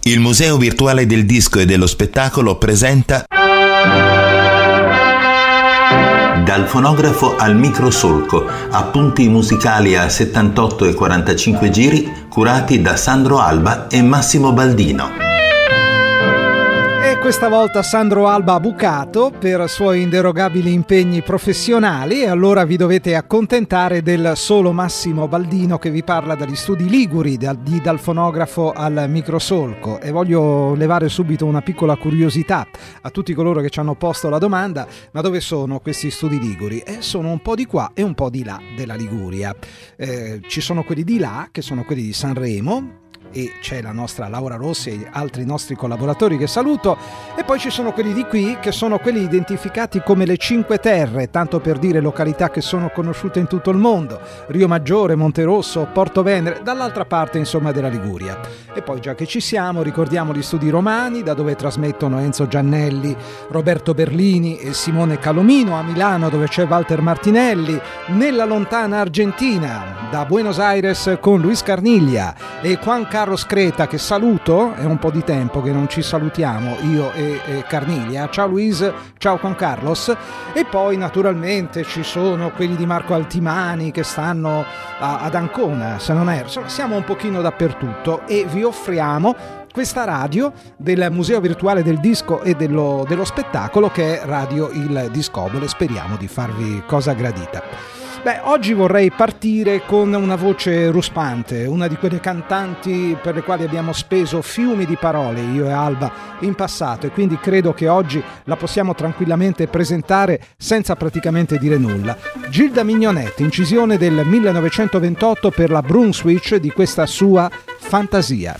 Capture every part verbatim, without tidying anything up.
Il Museo Virtuale del Disco e dello Spettacolo presenta Dal fonografo al microsolco, appunti musicali a settantotto e quarantacinque giri curati da Sandro Alba e Massimo Baldino. E questa volta Sandro Alba ha bucato per suoi inderogabili impegni professionali e allora vi dovete accontentare del solo Massimo Baldino che vi parla dagli studi liguri, da, di Dal fonografo al microsolco. E voglio levare subito una piccola curiosità a tutti coloro che ci hanno posto la domanda: ma dove sono questi studi liguri? E sono un po' di qua e un po' di là della Liguria. Eh, ci sono quelli di là, che sono quelli di Sanremo, e c'è la nostra Laura Rossi e altri nostri collaboratori che saluto, e poi ci sono quelli di qui che sono quelli identificati come le Cinque Terre, tanto per dire località che sono conosciute in tutto il mondo: Rio Maggiore, Monterosso, Porto Venere, dall'altra parte insomma della Liguria. E poi, già che ci siamo, ricordiamo gli studi romani, da dove trasmettono Enzo Giannelli, Roberto Berlini e Simone Calomino, a Milano dove c'è Walter Martinelli, nella lontana Argentina da Buenos Aires con Luis Carniglia e Juan Carlos Creta, che saluto, è un po' di tempo che non ci salutiamo io e, e Carniglia. Ciao Luis, ciao Juan Carlos. E poi naturalmente ci sono quelli di Marco Altimani che stanno a, ad Ancona, se non erro. Insomma, siamo un pochino dappertutto e vi offriamo questa radio del Museo Virtuale del Disco e dello, dello Spettacolo, che è Radio Il Discobolo. Speriamo di farvi cosa gradita. Beh, oggi vorrei partire con una voce ruspante, una di quelle cantanti per le quali abbiamo speso fiumi di parole, io e Alba, in passato, e quindi credo che oggi la possiamo tranquillamente presentare senza praticamente dire nulla. Gilda Mignonette, incisione del millenovecentoventotto per la Brunswick di questa sua Fantasia.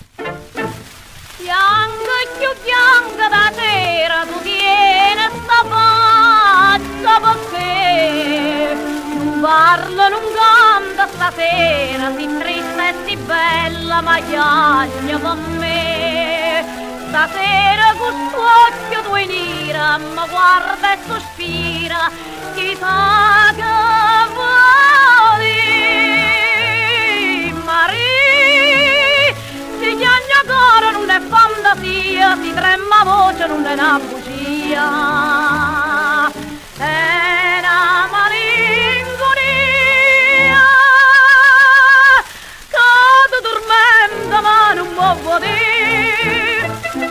Bianca e più bianca da sera, tu tieni sta faccia perché parlo non canta stasera, si triste e si bella, ma chiagna con me. Stasera con tuo occhio tu in ira, ma guarda e sospira, chissà che vuoi. Maria, si chiagna ancora, non è fantasia, si trema voce, non è una bugia. È una malinconia, cado dormendo ma non può dire.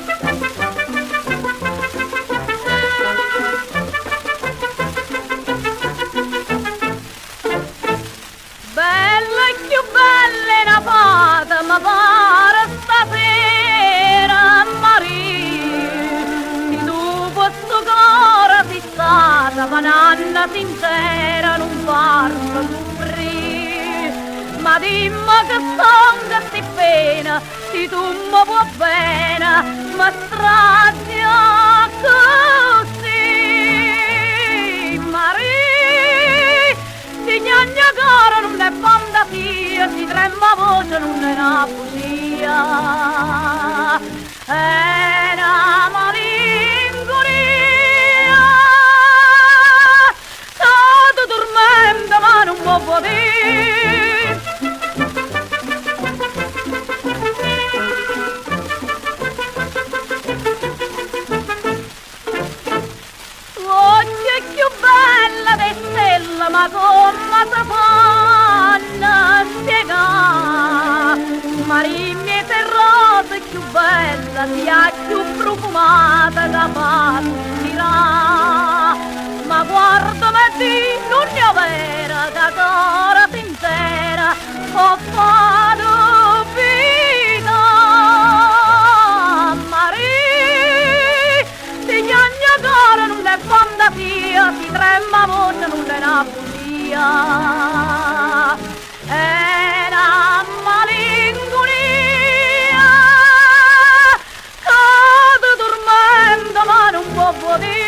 Bella e più bella è una fata, ma pare stasera Maria, di tu questo cuore si stata, ma un'anna sincera non parlo soffrire. Ma dimmi che sonda sti pena, si tu mi può bene, ma strazia così. Maria, si gnagna cara, non è fantasia, si trema voce, non è una bugia. È una malinconia, sto dormendo ma non può dire. Oggi è più bella di stella, ma come si fanno spiegare? Maria mia terrosa è più bella, sia più profumata da partirà. Ma guardami di non ne vera, da cora sincera, ho fatto vita. Maria, si gnagna cara, non è fantasia, si trema voce, non è una bugia. È una malinconia, cado dormendo ma non può dire.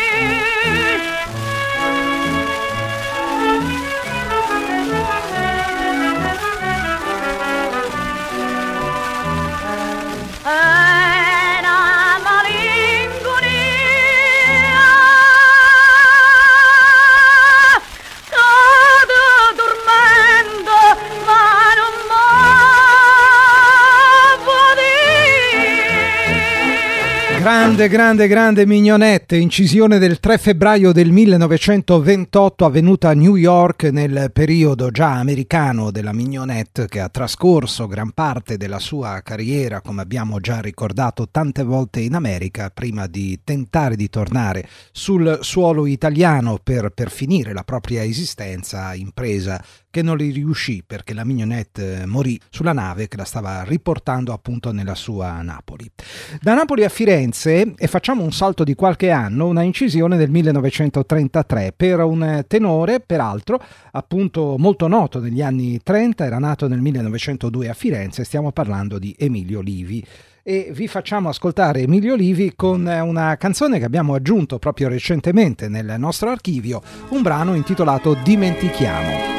Grande, grande, grande Mignonette, incisione del tre febbraio del millenovecentoventotto avvenuta a New York nel periodo già americano della Mignonette, che ha trascorso gran parte della sua carriera, come abbiamo già ricordato tante volte in America, prima di tentare di tornare sul suolo italiano per, per finire la propria esistenza, impresa che non gli riuscì perché la Mignonette morì sulla nave che la stava riportando appunto nella sua Napoli. Da Napoli a Firenze, e facciamo un salto di qualche anno, una incisione del millenovecentotrentatré per un tenore peraltro appunto molto noto negli anni trenta, era nato nel millenovecentodue a Firenze, stiamo parlando di Emilio Livi. E vi facciamo ascoltare Emilio Livi con una canzone che abbiamo aggiunto proprio recentemente nel nostro archivio, un brano intitolato Dimentichiamo.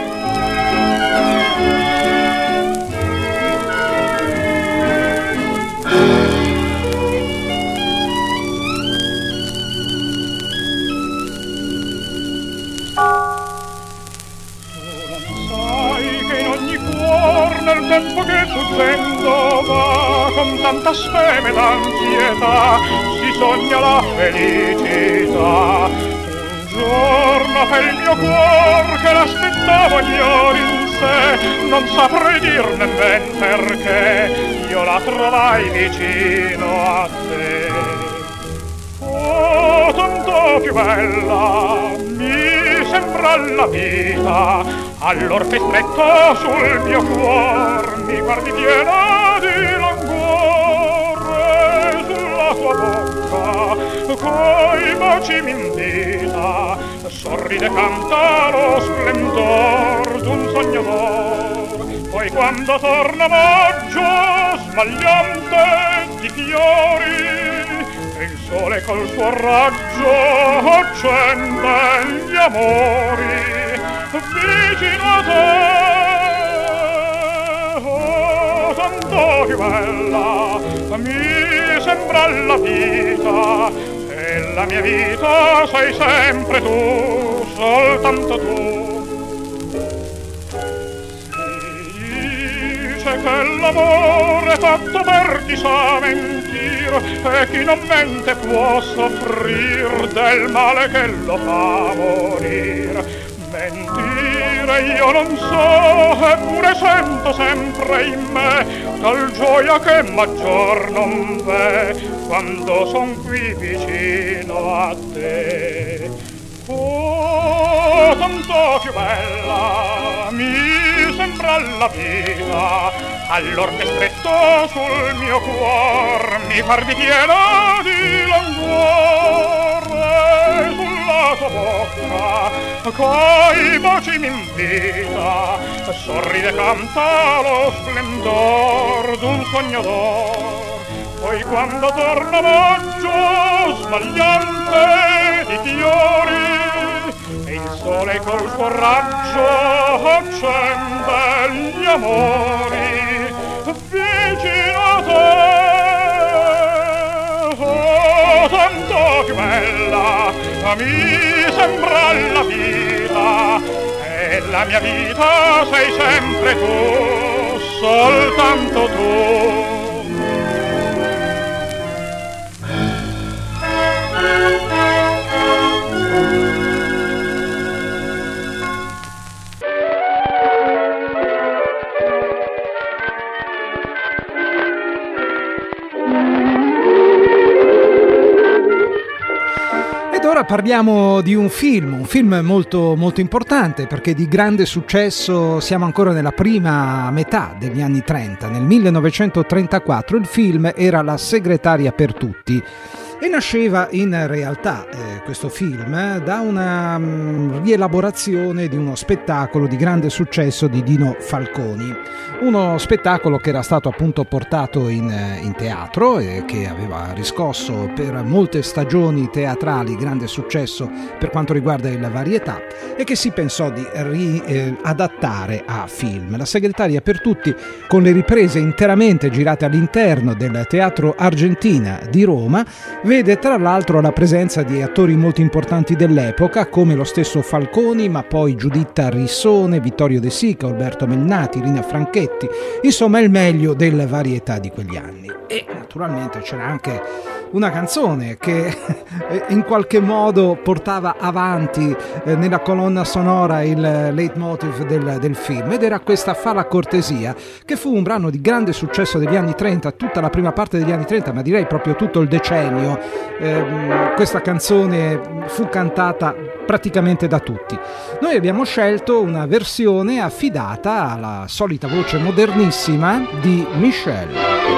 Nel tempo che fuggendo va con tanta speme d'ansietà si sogna la felicità. Un giorno per il mio cuor che l'aspettavo ignori in sé, non saprei dir nemmen perché io la trovai vicino a te. Oh, tanto più bella mi sembra la vita, allor che stretto sul mio cuor mi guardi piena di languore, sulla tua bocca coi baci m'invita, sorride canta lo splendor d'un sogno d'or. Poi quando torna maggio smagliante di fiori e il sole col suo raggio accende gli amori vicino a te, oh, tanto più bella mi sembra la vita, e la mia vita sei sempre tu, soltanto tu. Si dice che l'amore fatto per chi sa mentir, e chi non mente può soffrir del male che lo fa morir. Mentire io non so, eppure sento sempre in me tal gioia che maggior non v'è quando son qui vicino a te. Oh, tanto più bella mi sembra la vita, allor che stretto sul mio cuor mi guardi piena di languore, sulla tua bocca coi baci m'invita, sorride canta lo splendor d'un sogno d'or. Poi quando torna maggio smagliante di fiori e il sole col suo raggio accende gli amori vicino a te, oh, tanto più bella mi sembra la vita, e la mia vita sei sempre tu, soltanto tu. Ora parliamo di un film, un film molto, molto importante perché di grande successo siamo ancora nella prima metà degli anni trenta. Nel millenovecentotrentaquattro il film era La segretaria per tutti e nasceva in realtà eh, questo film eh, da una um, rielaborazione di uno spettacolo di grande successo di Dino Falconi. Uno spettacolo che era stato appunto portato in, in teatro e che aveva riscosso per molte stagioni teatrali grande successo per quanto riguarda il varietà e che si pensò di riadattare a film. La segretaria per tutti, con le riprese interamente girate all'interno del Teatro Argentina di Roma, Vede tra l'altro la presenza di attori molto importanti dell'epoca come lo stesso Falconi, ma poi Giuditta Rissone, Vittorio De Sica, Alberto Melnati, Rina Franchetti, insomma il meglio delle varietà di quegli anni. E naturalmente c'era anche una canzone che in qualche modo portava avanti eh, nella colonna sonora il leitmotiv del, del film, ed era questa Fa la cortesia, che fu un brano di grande successo degli anni trenta, tutta la prima parte degli anni trenta, ma direi proprio tutto il decennio. Eh, questa canzone fu cantata praticamente da tutti. Noi abbiamo scelto una versione affidata alla solita voce modernissima di Michel.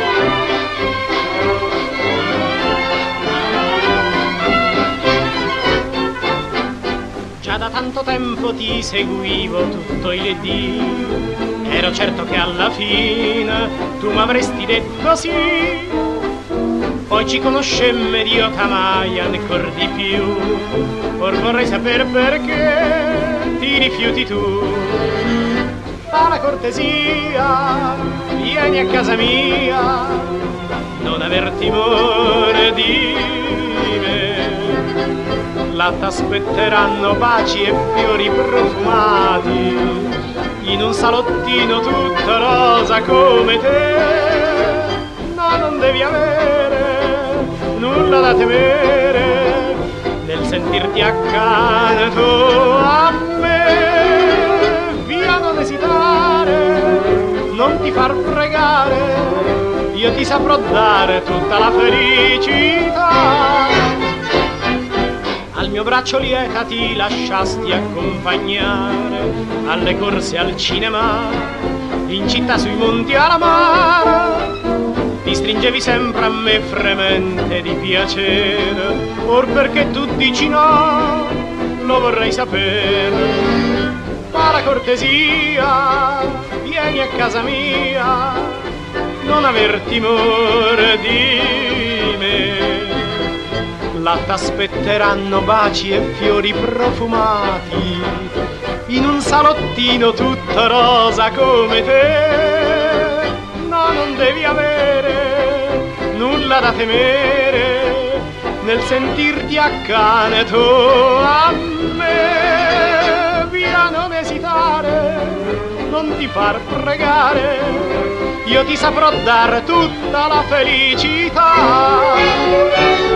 Già da tanto tempo ti seguivo tutto il dì, ero certo che alla fine tu m'avresti detto sì. Poi ci conoscemmo ed io t'amai ancor di più, or vorrei sapere perché ti rifiuti tu. Fa la cortesia, vieni a casa mia, non aver timore di me. Là t'aspetteranno baci e fiori profumati, in un salottino tutto rosa come te. No, non devi avere nulla da temere nel sentirti accanto a me. Via, non esitare, non ti far pregare, io ti saprò dare tutta la felicità. Al mio braccio lieta ti lasciasti accompagnare alle corse al cinema, in città sui monti alla mare. Ti stringevi sempre a me fremente di piacere, or perché tu dici no, lo vorrei sapere. Fa la cortesia, vieni a casa mia, non aver timore di me. Là t'aspetteranno baci e fiori profumati, in un salottino tutto rosa come te. No, non devi avere nulla da temere nel sentirti accanto a me. Via, non esitare, non ti far pregare, io ti saprò dare tutta la felicità.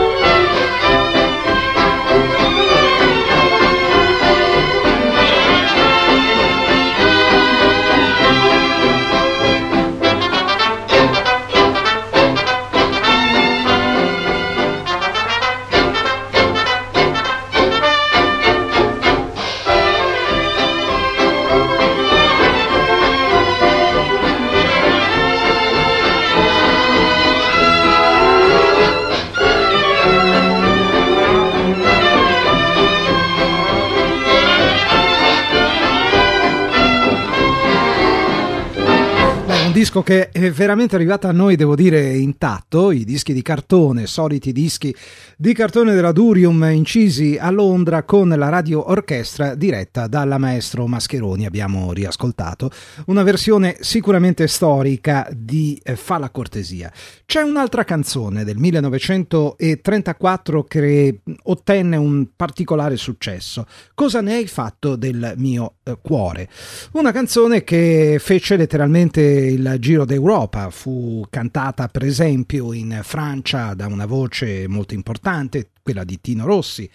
Disco che è veramente arrivato a noi, devo dire, intatto. I dischi di cartone, soliti dischi di cartone della Durium, incisi a Londra con la radio orchestra diretta dalla maestro Mascheroni. Abbiamo riascoltato una versione sicuramente storica di Fa la cortesia. C'è un'altra canzone del millenovecentotrentaquattro che ottenne un particolare successo. Cosa ne hai fatto del mio eh, cuore? Una canzone che fece letteralmente il giro d'Europa, fu cantata per esempio in Francia da una voce molto importante, quella di Tino Rossi,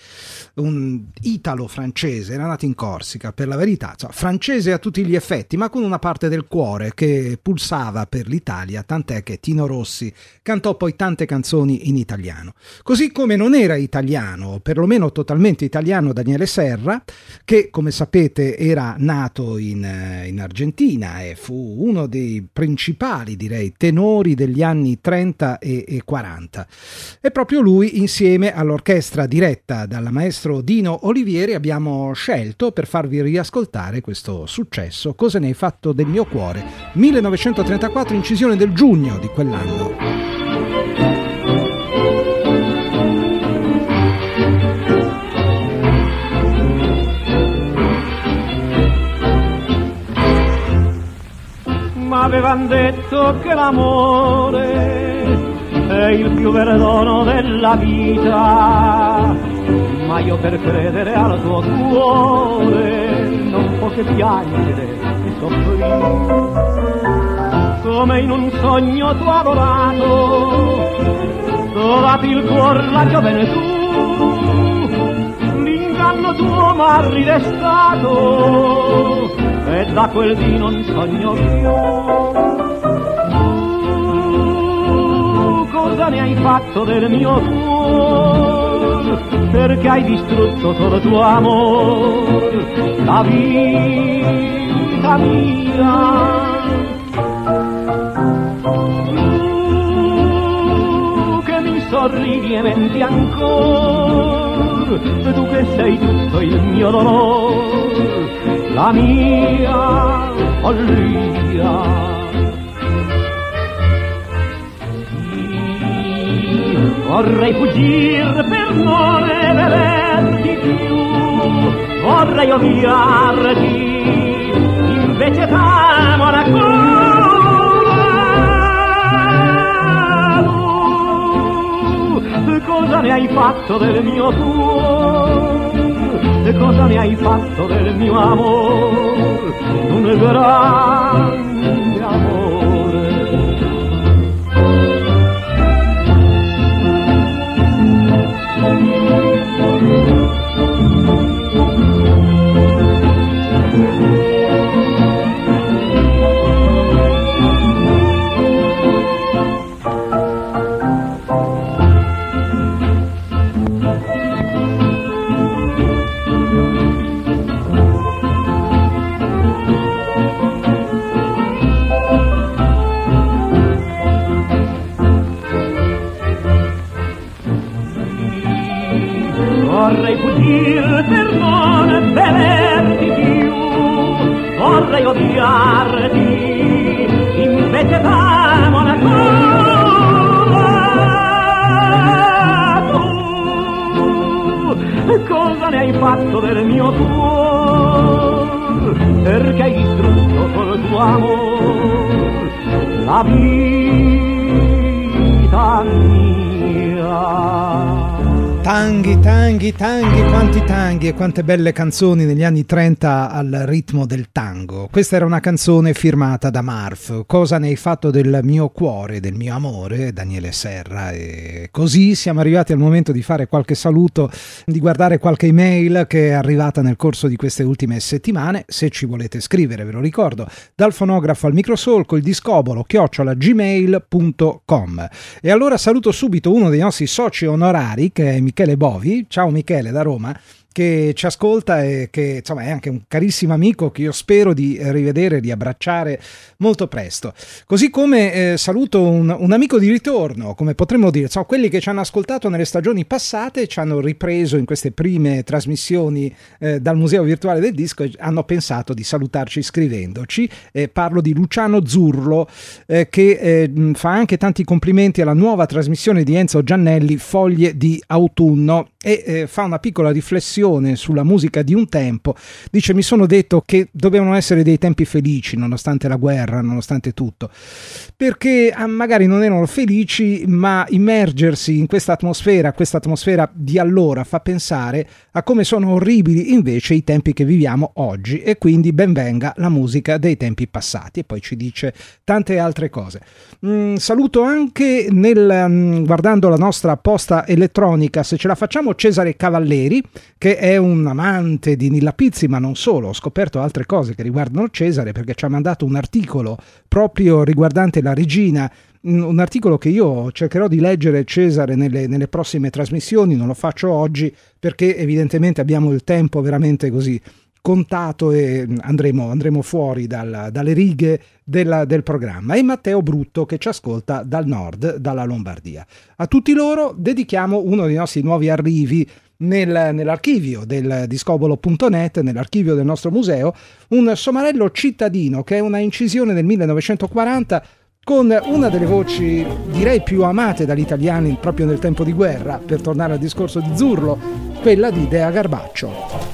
un italo-francese, era nato in Corsica per la verità, cioè, francese a tutti gli effetti, ma con una parte del cuore che pulsava per l'Italia, tant'è che Tino Rossi cantò poi tante canzoni in italiano. Così come non era italiano, o perlomeno totalmente italiano, Daniele Serra, che come sapete era nato in, in Argentina e fu uno dei principali, direi, tenori degli anni trenta e, e quaranta. E proprio lui, insieme all'orchestra orchestra diretta dal maestro Dino Olivieri, abbiamo scelto per farvi riascoltare questo successo. Cosa ne hai fatto del mio cuore? millenovecentotrentaquattro, incisione del giugno di quell'anno. M'avevan detto che l'amore sei il più vero dono della vita, ma io per credere al tuo cuore non posso che piangere e soffrire. Come in un sogno tu adorato, trovati il cuor la gioventù, l'inganno tuo m'ha ridestato e da quel dì non sogno più. Tu cosa ne hai fatto del mio cuore? Perché hai distrutto col tuo amor la vita mia? Sorridi e menti ancora, tu che sei tutto il mio dolore, la mia follia. Sì, vorrei fuggire per non vederti più, vorrei odiarti, invece t'amo ancora. Cosa ne hai fatto del mio cuore? Cosa ne hai fatto del mio amore? Un grande amore. Vorrei fuggire per non vederti più, vorrei odiarti, invece t'amo ancora. Tu cosa ne hai fatto del mio cuore? Perché hai distrutto col tuo amor la vita mia? Tanghi, tanghi, tanghi, quanti tanghi e quante belle canzoni negli anni trenta al ritmo del tango. Questa era una canzone firmata da Marf, Cosa ne hai fatto del mio cuore, del mio amore, Daniele Serra. E così siamo arrivati al momento di fare qualche saluto, di guardare qualche email che è arrivata nel corso di queste ultime settimane. Se ci volete scrivere, ve lo ricordo, dal fonografo al microsolco, il discobolo chiocciola gmail punto com. E allora saluto subito uno dei nostri soci onorari, che è Michele Bovi. Ciao Michele da Roma, che ci ascolta e che insomma è anche un carissimo amico che io spero di rivedere, di abbracciare molto presto. Così come eh, saluto un, un amico di ritorno, come potremmo dire, so, quelli che ci hanno ascoltato nelle stagioni passate, ci hanno ripreso in queste prime trasmissioni eh, dal Museo Virtuale del Disco e hanno pensato di salutarci scrivendoci. Eh, parlo di Luciano Zurlo, eh, che eh, fa anche tanti complimenti alla nuova trasmissione di Enzo Giannelli, Foglie di autunno, e eh, fa una piccola riflessione sulla musica di un tempo. Dice: mi sono detto che dovevano essere dei tempi felici nonostante la guerra, nonostante tutto, perché ah, magari non erano felici, ma immergersi in questa atmosfera, questa atmosfera di allora fa pensare a come sono orribili invece i tempi che viviamo oggi, e quindi ben venga la musica dei tempi passati. E poi ci dice tante altre cose. Mm, saluto anche nel mm, guardando la nostra posta elettronica, se ce la facciamo, Cesare Cavalleri, che è un amante di Nilla Pizzi, ma non solo. Ho scoperto altre cose che riguardano Cesare, perché ci ha mandato un articolo proprio riguardante la regina, un articolo che io cercherò di leggere, Cesare, nelle, nelle prossime trasmissioni. Non lo faccio oggi perché evidentemente abbiamo il tempo veramente così contato e andremo, andremo fuori dal, dalle righe della, del programma. E Matteo Brutto, che ci ascolta dal nord, dalla Lombardia. A tutti loro dedichiamo uno dei nostri nuovi arrivi nel, nell'archivio del discobolo punto net, nell'archivio del nostro museo, un somarello cittadino che è una incisione del millenovecentoquaranta con una delle voci direi più amate dagli italiani proprio nel tempo di guerra, per tornare al discorso di Zurlo, quella di Dea Garbaccio.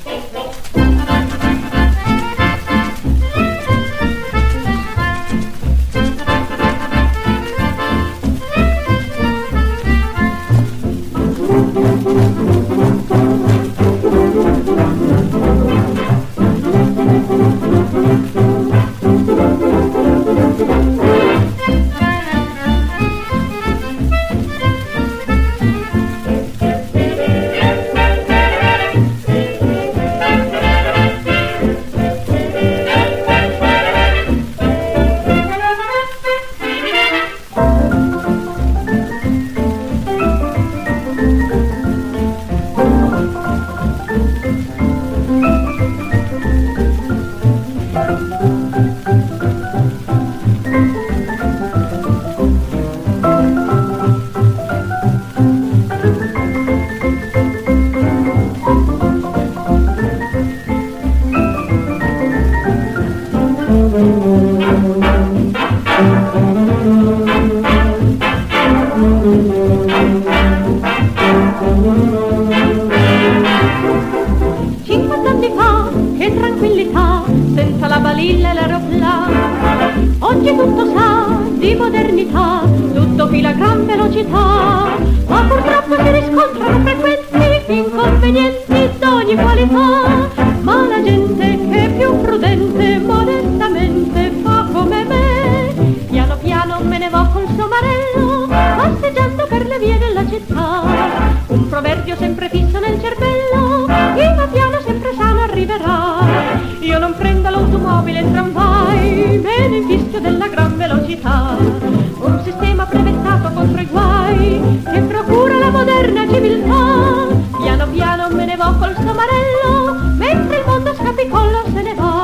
Cinquant'anni fa, che tranquillità, senza la balilla e l'aeroplano. Oggi tutto sa di modernità, tutto fila a gran velocità, ma purtroppo si riscontrano frequenti inconvenienti d'ogni qualità. Ma la gente che è più prudente, modestamente fa come me. Piano piano me ne vo col somarello, passeggiando per le vie della città. Un proverbio sempre fisso nel cervello, chi va piano sempre sano arriverà. Io non prendo l'automobile e il tramvai, me ne infischio della gran velocità. Un sistema brevettato contro i guai, che procura la moderna civiltà. Piano piano me ne vo col somarello, mentre il mondo scapicollo se ne va.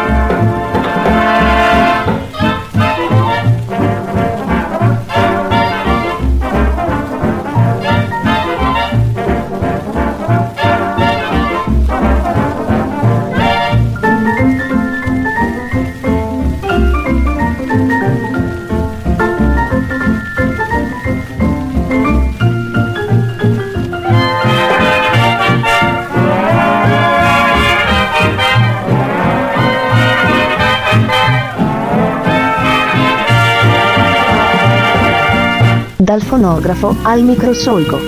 Dal fonografo al microsolco.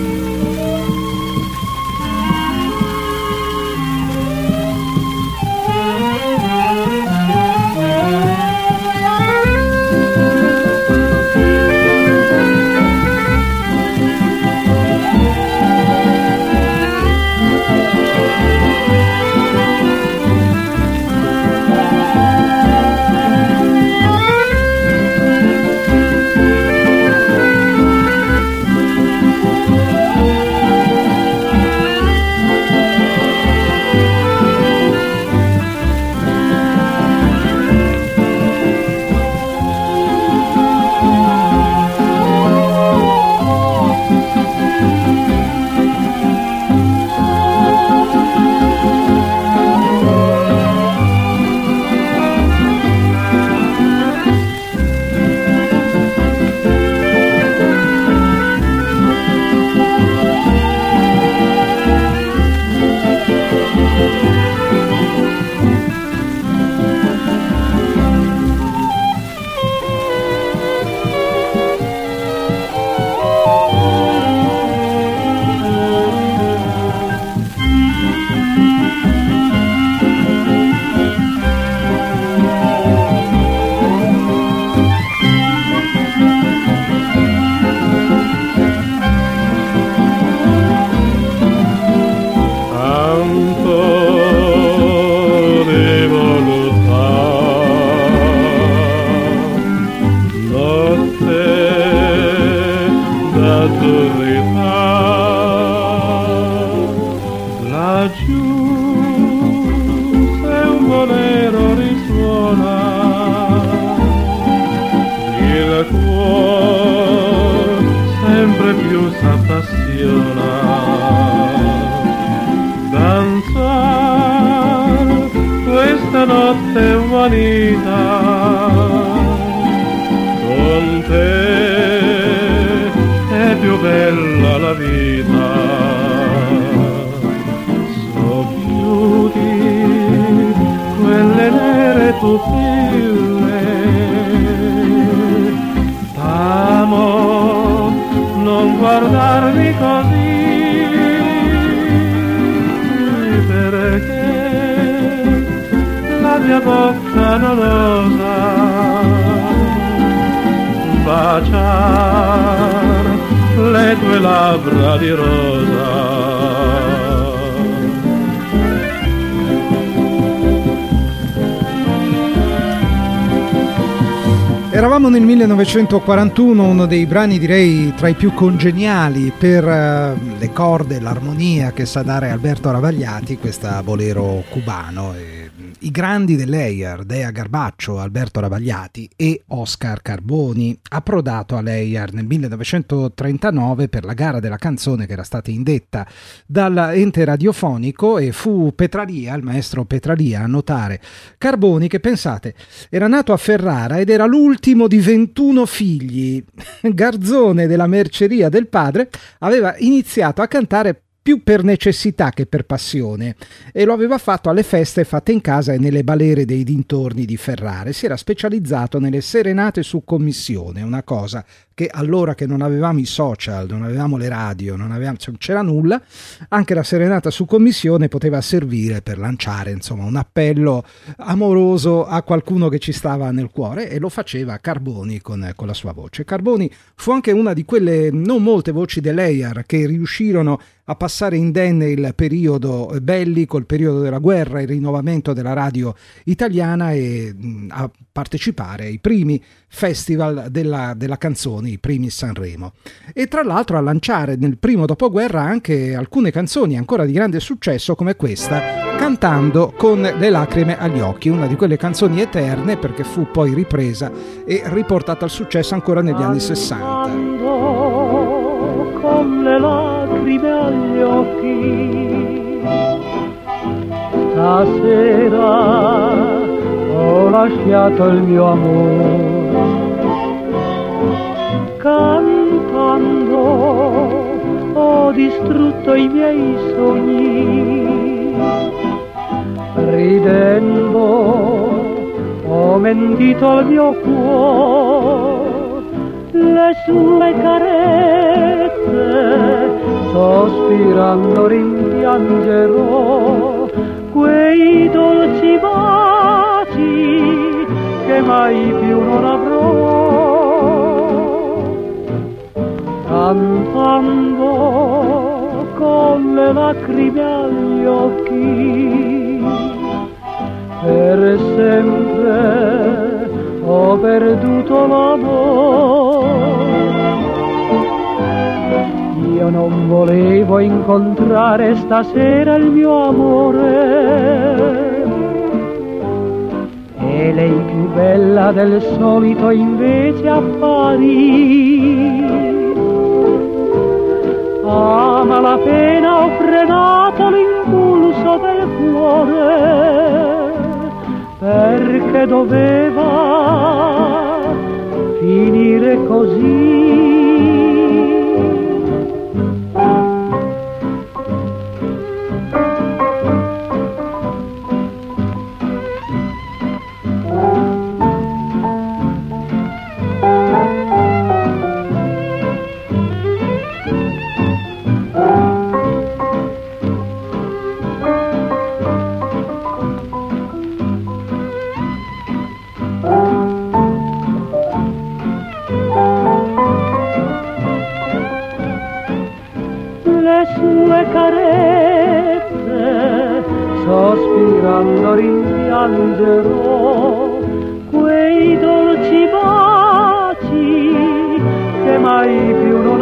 Eravamo nel millenovecentoquarantuno, uno dei brani direi tra i più congeniali per uh, le corde, l'armonia che sa dare Alberto Ravagliati, questa bolero cubano. E i grandi dell'A I R, Dea Garbaccio, Alberto Ravagliati e Oscar Carboni, approdato all'A I R nel millenovecentotrentanove per la gara della canzone che era stata indetta dall'ente radiofonico, e fu Petralia, il maestro Petralia, a notare Carboni che, pensate, era nato a Ferrara ed era l'ultimo di ventuno figli. Garzone della merceria del padre, aveva iniziato a cantare più per necessità che per passione, e lo aveva fatto alle feste fatte in casa e nelle balere dei dintorni di Ferrara. Si era specializzato nelle serenate su commissione, una cosa che allora che non avevamo i social, non avevamo le radio, non avevamo, cioè, non c'era nulla, anche la serenata su commissione poteva servire per lanciare, insomma, un appello amoroso a qualcuno che ci stava nel cuore, e lo faceva Carboni con, con la sua voce. Carboni fu anche una di quelle non molte voci dell'A I R che riuscirono a passare indenne il periodo bellico, il periodo della guerra, il rinnovamento della radio italiana, e mh, a partecipare ai primi festival della, della canzone, i primi Sanremo, e tra l'altro a lanciare nel primo dopoguerra anche alcune canzoni ancora di grande successo come questa, Cantando con le lacrime agli occhi, una di quelle canzoni eterne perché fu poi ripresa e riportata al successo ancora negli anni sessanta. Con le lacrime agli occhi, stasera ho lasciato il mio amore, cantando ho distrutto i miei sogni, ridendo ho mentito al mio cuore, le sue carezze sospirando rimpiangerò, quei dolci baci che mai più non avrò, cantando con le lacrime agli occhi, per sempre ho perduto l'amore. Io non volevo incontrare stasera il mio amore, e lei più bella del solito invece apparì. A malapena ho frenato l'impulso del cuore, perché doveva finire così. Sospirando rimpiangerò quei dolci baci che mai più non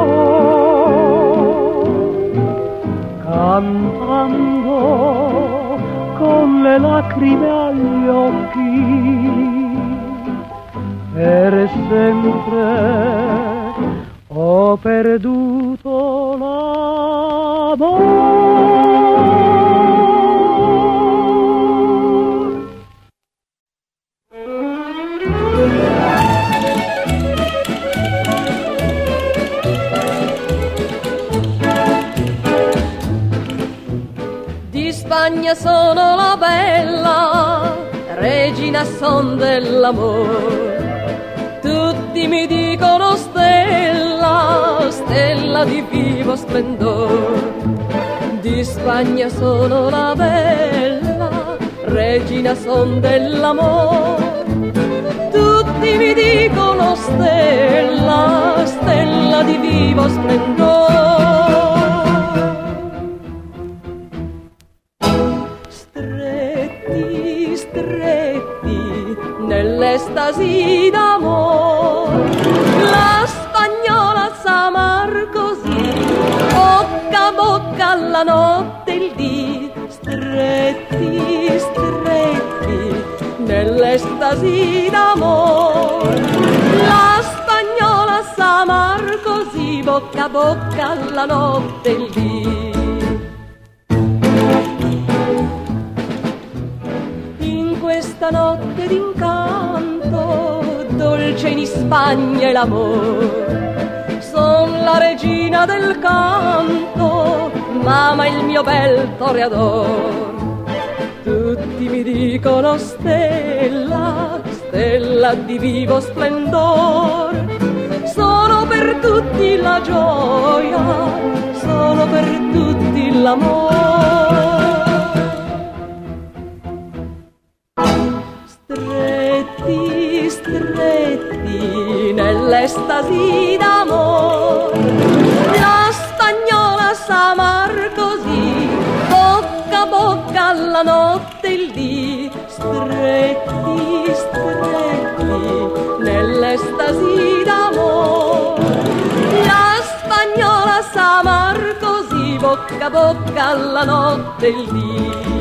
avrò, cantando con le lacrime agli occhi, per sempre ho perduto l'amore. Spagna sono la bella, regina son dell'amore. Tutti mi dicono stella, stella di vivo splendore. Di Spagna sono la bella, regina son dell'amore. Tutti mi dicono stella, stella di vivo splendore. Nell'estasi d'amore la spagnola s'amar così, bocca a bocca alla notte il dì, stretti, stretti nell'estasi d'amor. La spagnola s'amar così, bocca a bocca la notte e il dì. In questa notte d'incanto, dolce in Spagna è l'amor. Son la regina del canto, mamma il mio bel toreador. Tutti mi dicono stella, stella di vivo splendor. Sono per tutti la gioia, sono per tutti l'amor. Stretti, stretti nell'estasi d'amor, la spagnola s'amar così, bocca a bocca la notte e il dì. Stretti, stretti nell'estasi d'amor, la spagnola s'amar così, bocca a bocca la notte e il dì.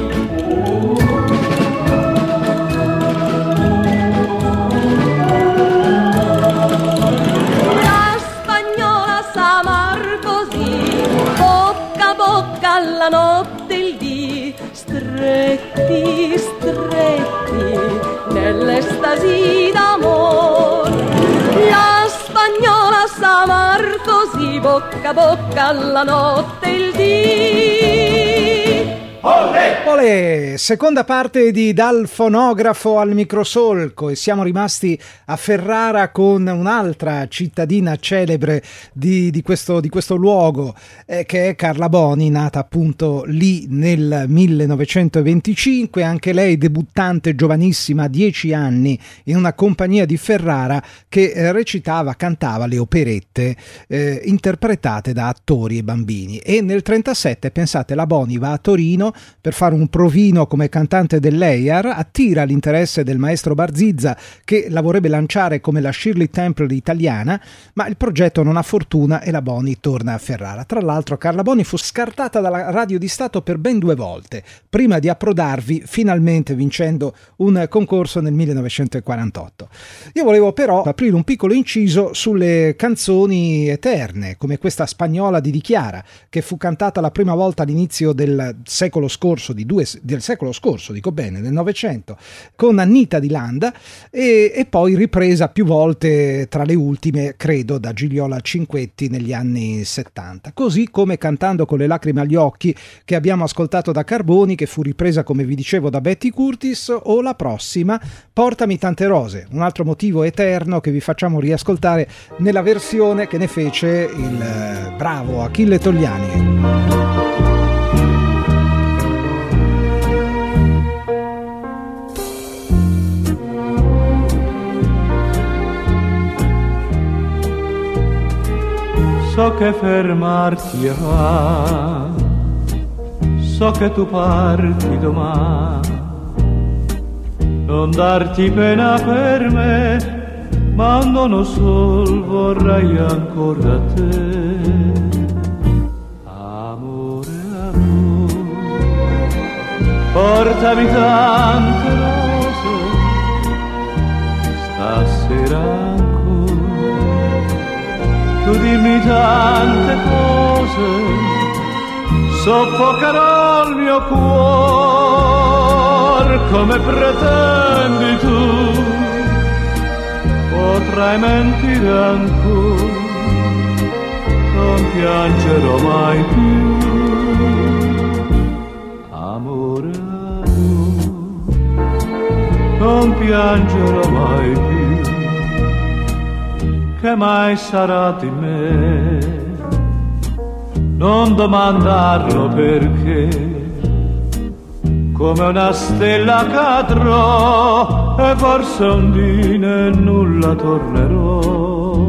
La notte il dì, stretti, stretti nell'estasi d'amor. La spagnola s'amar così, bocca a bocca la notte il dì. Olè! Olè! Seconda parte di Dal fonografo al microsolco, e siamo rimasti a Ferrara con un'altra cittadina celebre di, di, questo, di questo luogo, eh, che è Carla Boni, nata appunto lì nel millenovecentoventicinque, anche lei debuttante giovanissima, a dieci anni, in una compagnia di Ferrara che eh, recitava, cantava le operette eh, interpretate da attori e bambini. E nel trentasette, pensate, la Boni va a Torino per fare un provino come cantante dell'E I A R, attira l'interesse del maestro Barzizza, che la vorrebbe lanciare come la Shirley Temple italiana, ma il progetto non ha fortuna e la Boni torna a Ferrara. Tra l'altro Carla Boni fu scartata dalla Radio di Stato per ben due volte, prima di approdarvi finalmente vincendo un concorso nel millenovecentoquarantotto. Io volevo però aprire un piccolo inciso sulle canzoni eterne, come questa spagnola di Di Chiara, che fu cantata la prima volta all'inizio del secolo scorso, di due, del secolo scorso, dico bene, del Novecento, con Annita di Landa, e, e poi ripresa più volte, tra le ultime, credo, da Gigliola Cinquetti negli anni settanta. Così come Cantando con le lacrime agli occhi, che abbiamo ascoltato da Carboni, che fu ripresa, come vi dicevo, da Betty Curtis, o la prossima, Portami tante rose, un altro motivo eterno che vi facciamo riascoltare nella versione che ne fece il eh, bravo Achille Togliani. So che fermarti va, so che tu parti domani, non darti pena per me, ma non lo sol vorrei ancora da te. Amore, amore, portami tante rose, stasera tu dimmi tante cose, soffocherò il mio cuore come pretendi tu. Potrai mentire ancora, non piangerò mai più. Amore, amore, non piangerò mai più. Che mai sarà di me? Non domandarlo, perché come una stella cadrò e forse un dì e nulla tornerò.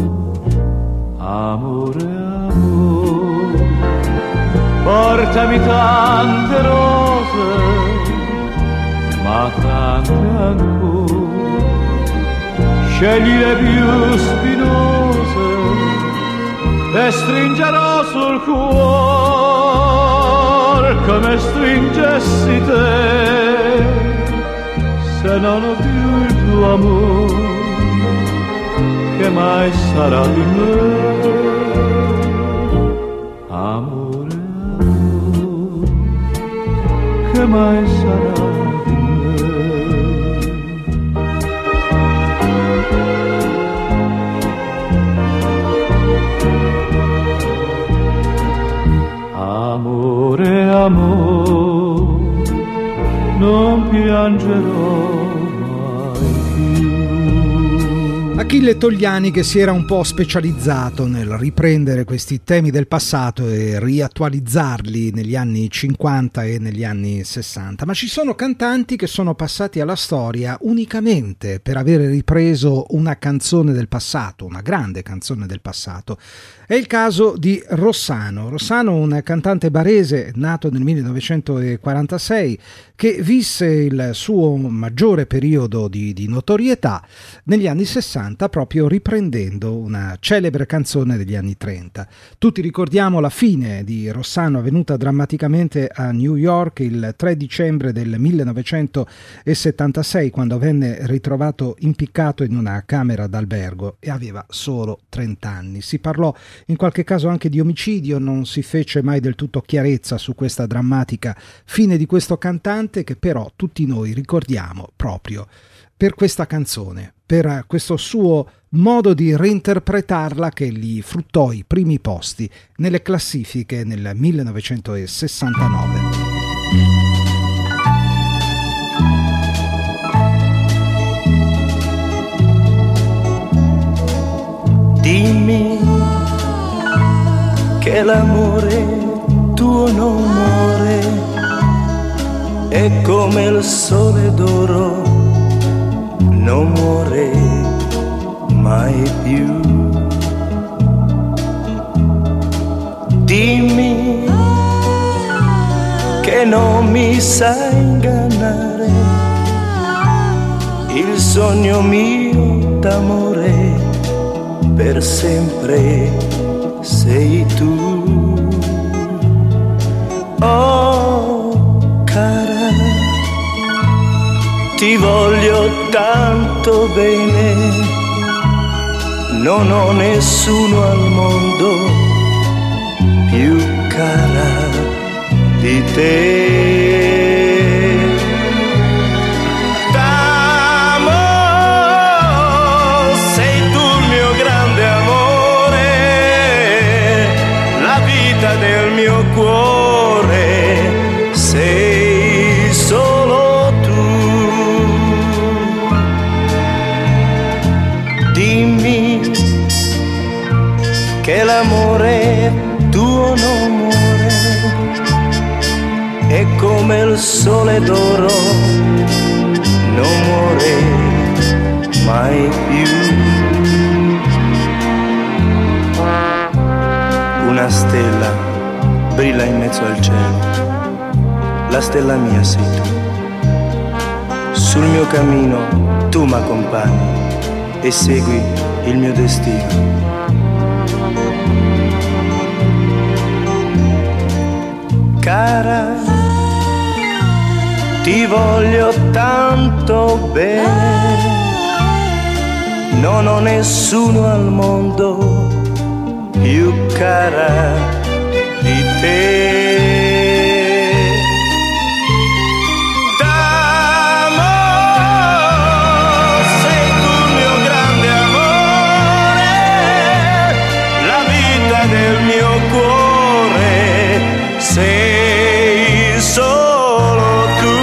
Amore, amore, portami tante rose, ma tante ancora. Scegli le più spinose e stringerò sul cuore come stringessi te. se non ho più il tuo amore, che mai sarà di me? Amore, amore, che mai sarà di me? Amore, amore, non piangerò. Achille Togliani, che si era un po' specializzato nel riprendere questi temi del passato e riattualizzarli negli anni cinquanta e negli anni sessanta, ma ci sono cantanti che sono passati alla storia unicamente per avere ripreso una canzone del passato, una grande canzone del passato. È il caso di Rossano. Rossano, un cantante barese nato nel millenovecentoquarantasei, che visse il suo maggiore periodo di, di notorietà negli anni sessanta, proprio riprendendo una celebre canzone degli anni trenta. Tutti ricordiamo la fine di Rossano, avvenuta drammaticamente a New York il tre dicembre del millenovecentosettantasei, quando venne ritrovato impiccato in una camera d'albergo e aveva solo trenta anni. Si parlò in qualche caso anche di omicidio, non si fece mai del tutto chiarezza su questa drammatica fine di questo cantante, che però tutti noi ricordiamo proprio per questa canzone, per questo suo modo di reinterpretarla che gli fruttò i primi posti nelle classifiche nel millenovecentosessantanove. Dimmi che l'amore tuo non muore, è come il sole d'oro, non muore mai più. Dimmi che non mi sai ingannare, il sogno mio d'amore per sempre sei tu. Oh cara, ti voglio tanto bene, non ho nessuno al mondo più cara di te. T'amo, sei tu il mio grande amore, la vita del mio cuore, sei solo tu. Dimmi che l'amore tuo non muore, è come il sole d'oro, non muore mai più. Una stella brilla in mezzo al cielo, la stella mia sei tu. Sul mio cammino tu m'accompagni e segui il mio destino. Cara, ti voglio tanto bene, non ho nessuno al mondo più cara di te. Del mio cuore sei solo tu.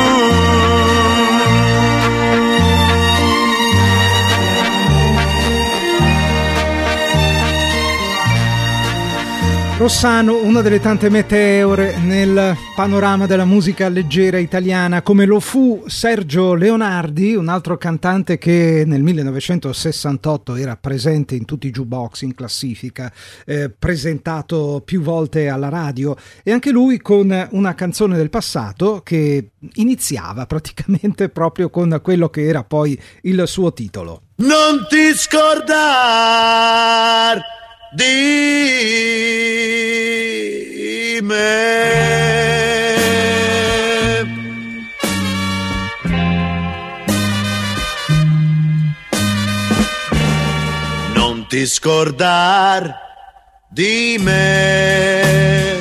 Rossano, una delle tante meteore nel panorama della musica leggera italiana, come lo fu Sergio Leonardi, un altro cantante che nel millenovecentosessantotto era presente in tutti i jukebox in classifica, eh, presentato più volte alla radio, e anche lui con una canzone del passato che iniziava praticamente proprio con quello che era poi il suo titolo. Non ti scordar di me. ti scordar di me,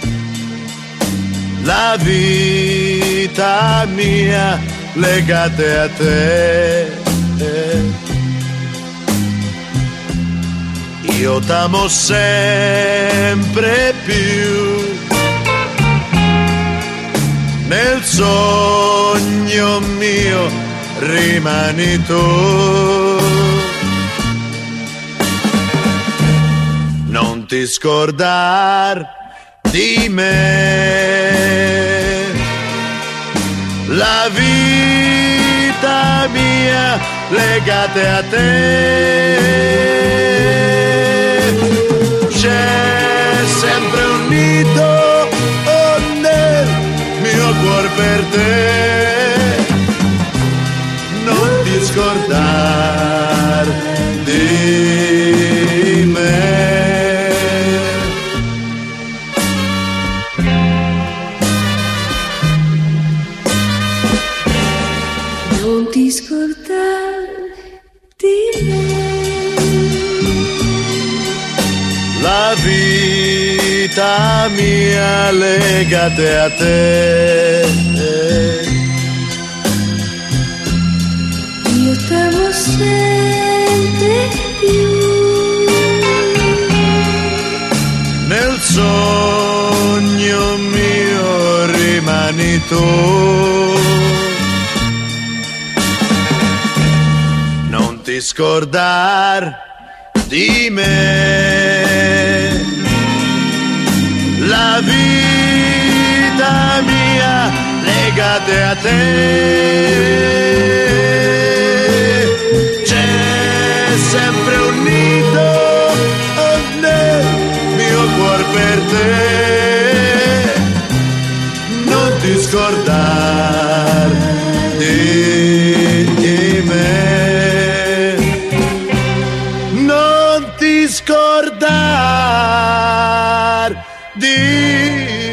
la vita mia legate a te. Io t'amo sempre più, nel sogno mio rimani tu. Non ti scordar di me, la vita mia legate a te. C'è sempre un nido oh, nel mio cuore per te. Non ti scordar di me. Non ti scordar di me. La vita mia legate a te. Io t'amo sempre più, nel sogno mio rimani tu. Non ti scordar di me, la vita mia legate a te. C'è sempre un nido nel mio cuore per te. Non ti scordar di me, non ti scordar di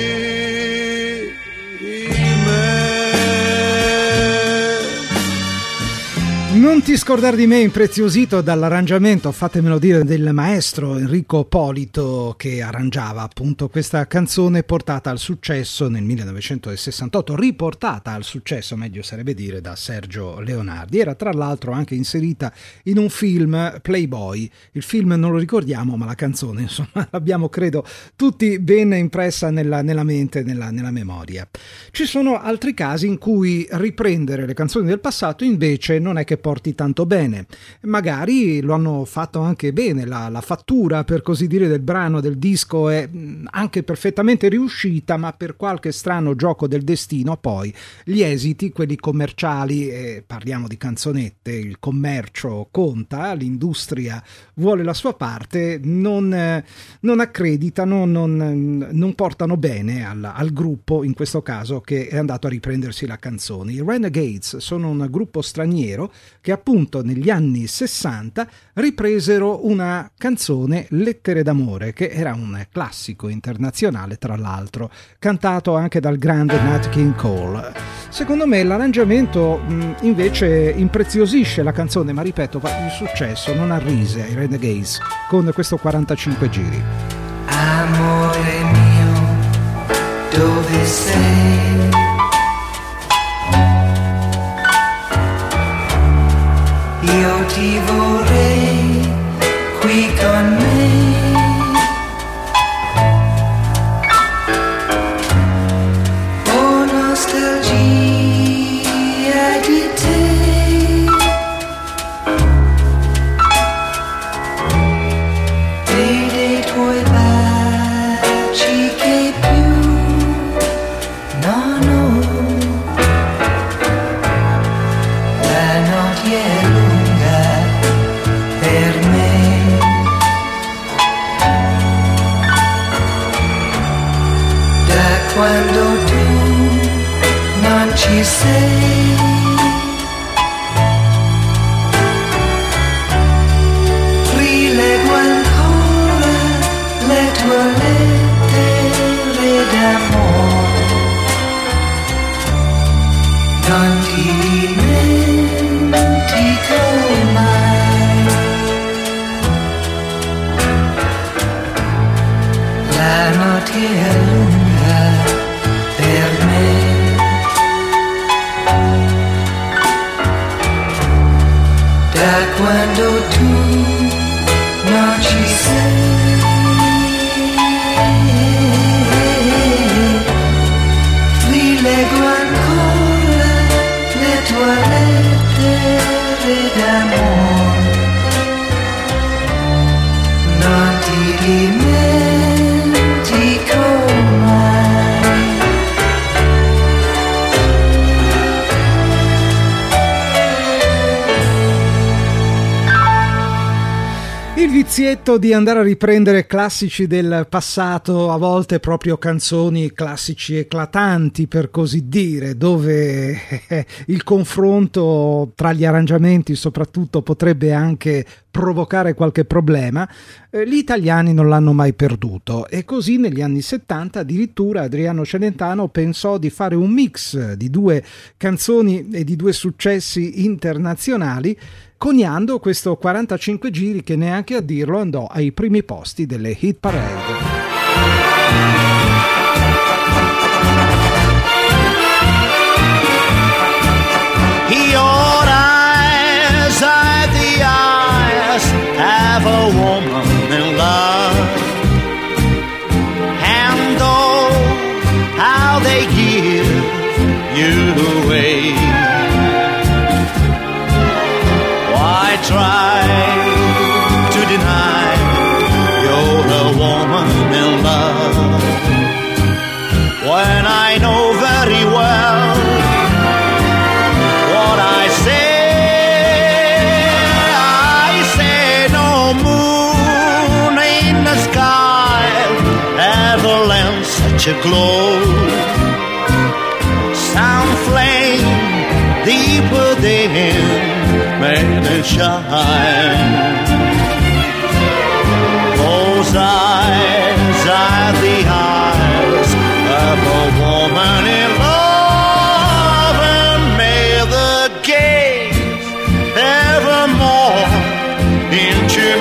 Non ti scordare di me, impreziosito dall'arrangiamento, fatemelo dire, del maestro Enrico Polito, che arrangiava appunto questa canzone portata al successo nel millenovecentosessantotto, riportata al successo, meglio sarebbe dire, da Sergio Leonardi. Era tra l'altro anche inserita in un film, Playboy. Il film non lo ricordiamo, ma la canzone insomma l'abbiamo credo tutti ben impressa nella, nella mente, nella, nella memoria. Ci sono altri casi in cui riprendere le canzoni del passato invece non è che porti tanto bene. Magari lo hanno fatto anche bene, la, la fattura per così dire del brano, del disco è anche perfettamente riuscita, ma per qualche strano gioco del destino poi gli esiti, quelli commerciali, eh, parliamo di canzonette, il commercio conta, l'industria vuole la sua parte, non, eh, non accreditano, non, non portano bene al, al gruppo, in questo caso, che è andato a riprendersi la canzone. I Renegades sono un gruppo straniero che appunto negli anni sessanta ripresero una canzone, Lettere d'amore, che era un classico internazionale, tra l'altro cantato anche dal grande Nat King Cole. Secondo me l'arrangiamento mh, invece impreziosisce la canzone, ma ripeto, il successo non arrise ai Renegades con questo quarantacinque giri. Amore mio, dove sei? Io ti vorrei qui con me. Oh, nostalgia di te. E dei tuoi baci che più no, no. La notte è lunga per me. Da quando tu non ci sei, rilego ancora le tue lettere d'amore. Non ti dimentico mai. notte è lunga per me. Da quando tu non ci sei, rileggo ancora le tue lettere d'amore. Non ti dimentico mai. Il vizietto di andare a riprendere classici del passato, a volte proprio canzoni classici eclatanti per così dire, dove il confronto tra gli arrangiamenti soprattutto potrebbe anche provocare qualche problema, eh, gli italiani non l'hanno mai perduto, e così negli anni settanta addirittura Adriano Celentano pensò di fare un mix di due canzoni e di due successi internazionali, coniando questo quarantacinque giri che neanche a dirlo andò ai primi posti delle hit parade. Your eyes are the eyes of a woman in love, and oh, how they give you away. Why try to deny you're a woman in love when I know very well what I say? I say no moon in the sky ever lends such a glow, some flame deeper than made it shine. Those eyes are the eyes of a woman in love, and may the gaze evermore into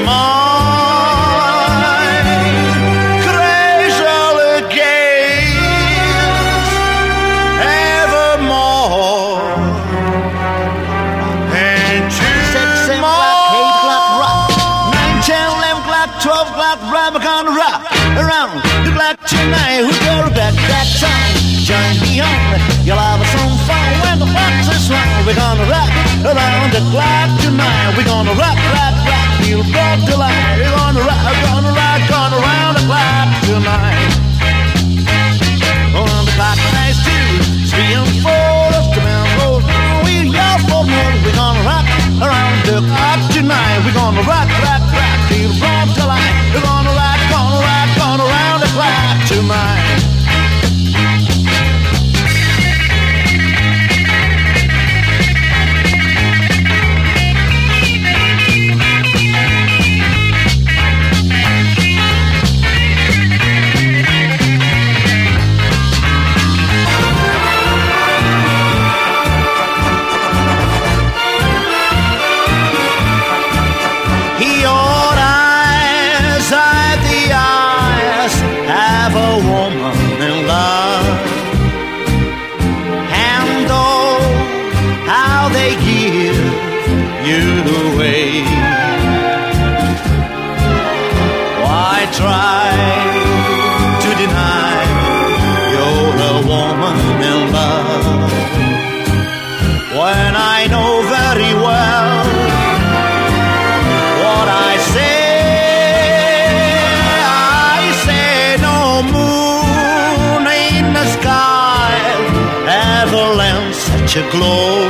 mine, crazy gaze evermore. twelve o'clock, right back on the rock, around the clock tonight. Who's gonna back that song? Join me on, you'll have some fun when the clock's is swung. We're gonna rock around the clock tonight. We're gonna rock, rock, rock, feel broad delight. We're gonna rock, gonna rock, gonna round the clock tonight. On the clock tonight's two, three and four, up the mountain road. We're y'all for more. We're gonna rock around the clock tonight. We're gonna rock, rock, rock, feel broad delight. We're gonna rock, gonna rock, gonna round the clock tonight. Try to deny you're a woman in love when I know very well what I say. I say no moon in the sky ever lends such a glow,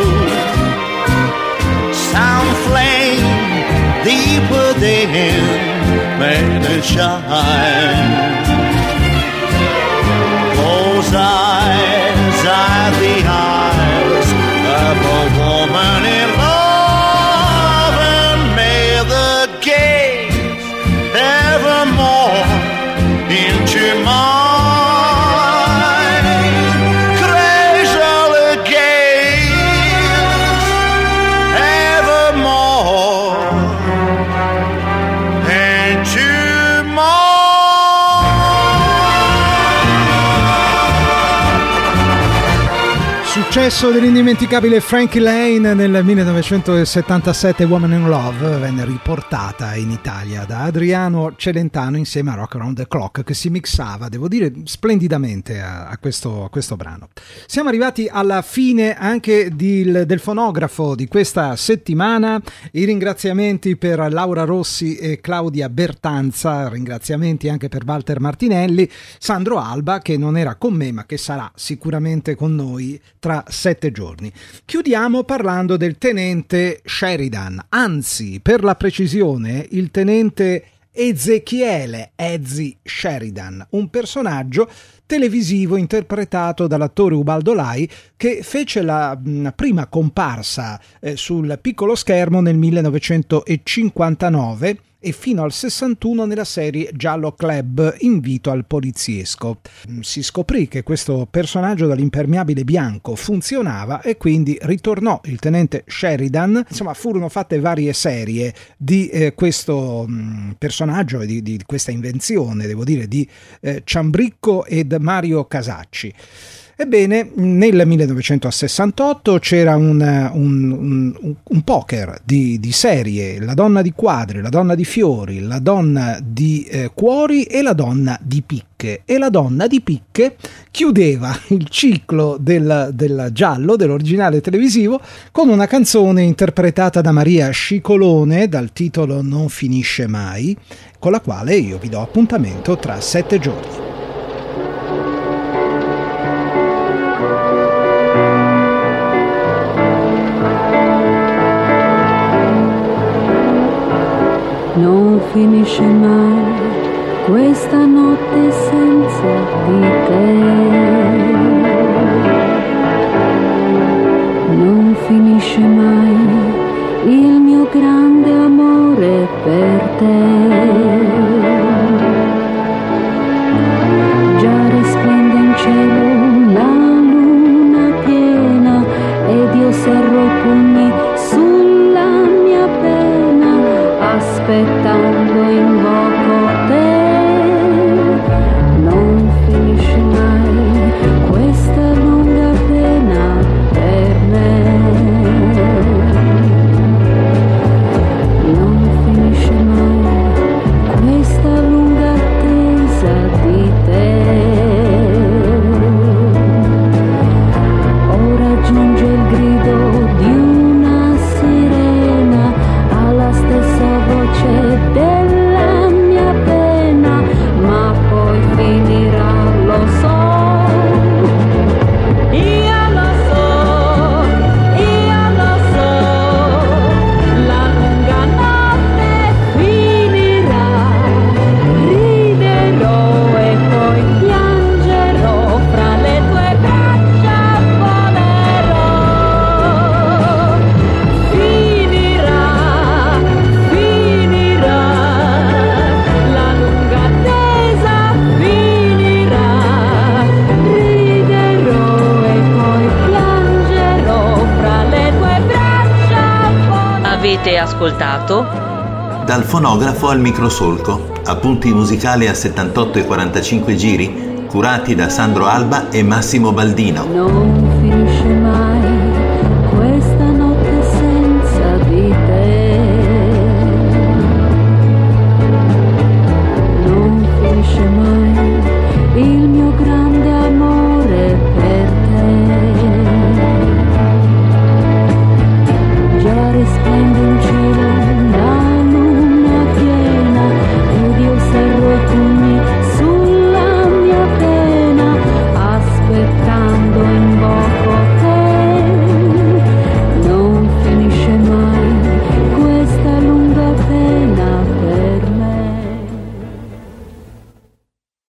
some flame deeper than made it shine. Those eyes are the eyes of a woman in love, and may the gaze evermore into mine, crazy gaze evermore. To more. successo dell'indimenticabile Frankie Lane nel millenovecentosettantasette, Woman in Love, venne riportata in Italia da Adriano Celentano insieme a Rock Around the Clock, che si mixava, devo dire, splendidamente a, a, questo, a questo brano. Siamo arrivati alla fine anche di, del fonografo di questa settimana. I ringraziamenti per Laura Rossi e Claudia Bertanza, ringraziamenti anche per Walter Martinelli, Sandro Alba, che non era con me ma che sarà sicuramente con noi tra sette giorni. Chiudiamo parlando del tenente Sheridan, anzi, per la precisione, il tenente Ezechiele Ezzy Sheridan, un personaggio televisivo interpretato dall'attore Ubaldo Lai, che fece la mh, prima comparsa eh, sul piccolo schermo nel millenovecentocinquantanove e fino al sessantuno nella serie Giallo Club Invito al poliziesco. Si scoprì che questo personaggio dall'impermeabile bianco funzionava e quindi ritornò il tenente Sheridan. Insomma, furono fatte varie serie di eh, questo mh, personaggio e di, di questa invenzione, devo dire, di eh, Ciambricco ed Mario Casacci. Ebbene, nel millenovecentosessantotto c'era un, un, un, un poker di, di serie, La donna di quadri, La donna di fiori, La donna di eh, cuori e La donna di picche. E La donna di picche chiudeva il ciclo del, del giallo, dell'originale televisivo, con una canzone interpretata da Maria Scicolone dal titolo Non finisce mai, con la quale io vi do appuntamento tra sette giorni. Non finisce mai questa notte senza di te. Non finisce mai il mio grande amore per te. Già risplende in cielo la luna piena ed io serro i pugni sulla mia pena, aspettando invoco te. Non finisce mai questa lunga pena per me. Non finisce mai questa lunga attesa di te. Ora giunge il grido di una sirena, alla stessa voce della mia pena, ma poi finirà, lo so. Io lo so, io lo so, la lunga notte finirà, riderò e poi piangerò, fra le tue braccia volerò. Finirà, finirà, la lunga attesa finirà, riderò e poi piangerò, fra le tue braccia volerò. Avete ascoltato Dal fonografo al microsolco, appunti musicali a settantotto e quarantacinque giri, curati da Sandro Alba e Massimo Baldino. Non finisce mai